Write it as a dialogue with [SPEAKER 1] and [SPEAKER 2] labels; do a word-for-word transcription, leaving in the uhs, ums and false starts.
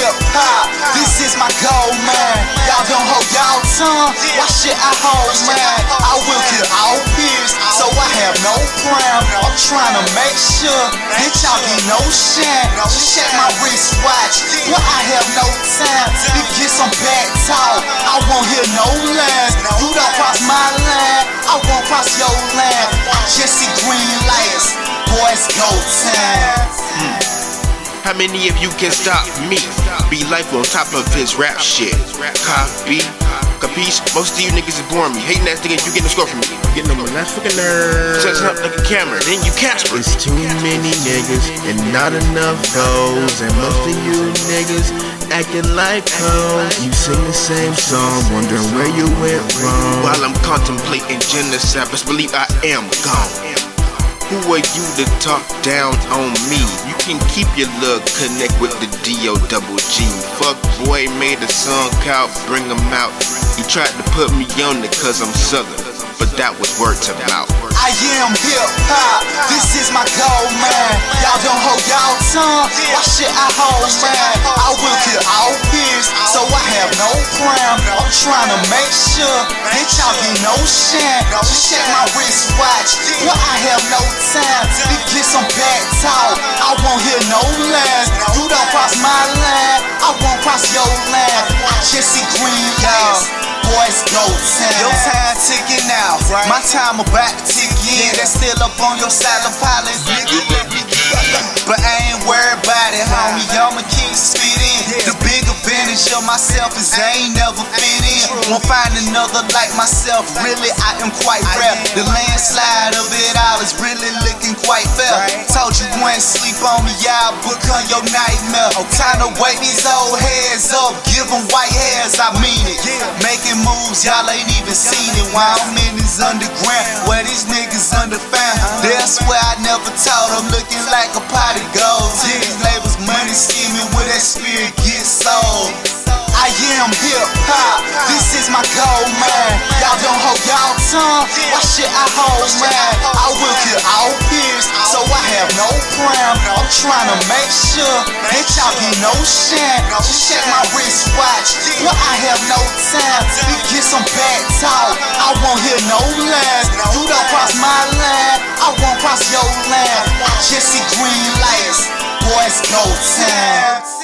[SPEAKER 1] hip hop, this is my goal, man. Y'all don't hold y'all tongue, why should I hold, man? I will kill all peers, so I have no crown. I'm trying to make sure that y'all get no shine. Just check my wristwatch, well I have no time to get some back talk. I won't hear no lines, you don't cross my line, I won't cross your line. I just see green lights, boys go time.
[SPEAKER 2] Hmm. How many of you can stop me? Be life on top of his rap shit. Copy, capiche? Most of you niggas is boring me. Hating ass niggas, you getting a score from me.
[SPEAKER 3] Getting on my last fucking nerve.
[SPEAKER 2] Setting up like a camera, then you Casper.
[SPEAKER 3] It's too many niggas and not enough hoes. And most of you niggas acting like hoes. You sing the same song, wondering where you went wrong.
[SPEAKER 2] While I'm contemplating genocide, best believe I am gone. Who are you to talk down on me? You can keep your look, connect with the D O double G. Fuck boy made a song called Bring 'Em Out. He tried to put me on it cause I'm Southern, but that was word to mouth.
[SPEAKER 1] I am hip hop, this is my goal, man. Y'all don't hold y'all tongue, why should I hold, man? I will kill all peers, so I have no crown. I'm trying to make sure that y'all get no shine. Just check my wristwatch, well I have no time to get some back talk. I won't hear no lines, you don't cross my line, I won't cross your line. I just see green lights, boys go time. Your time ticking out, my time about to tick in. That's still up on your silent pilot, nigga. But I ain't worried about it, homie. Y'all my kings spit in. The big advantage of myself is I ain't never fit in. Won't find another like myself. Really, I am quite rare. The landslide of it all is really looking quite fair. Told you wouldn't sleep on me, y'all become your nightmare. Time to wake these old heads up, give them white hairs, I mean it. Making moves, y'all ain't even seen it. While I'm in this underground, where these niggas underfound. That's where I never taught them, looking like a pot of gold. These labels money scheming with that spirit get sold. I am hip hop, this is my goal, man. Y'all don't hold y'all tongue, why should I hold, man? I will kill all peers, so I have no crown. I'm trying to make sure that y'all get no shine. Just check my wristwatch, well I have no time to get some back talk. I won't hear no lines, you don't cross my line, I won't cross your line. I just see green lights, boys go time.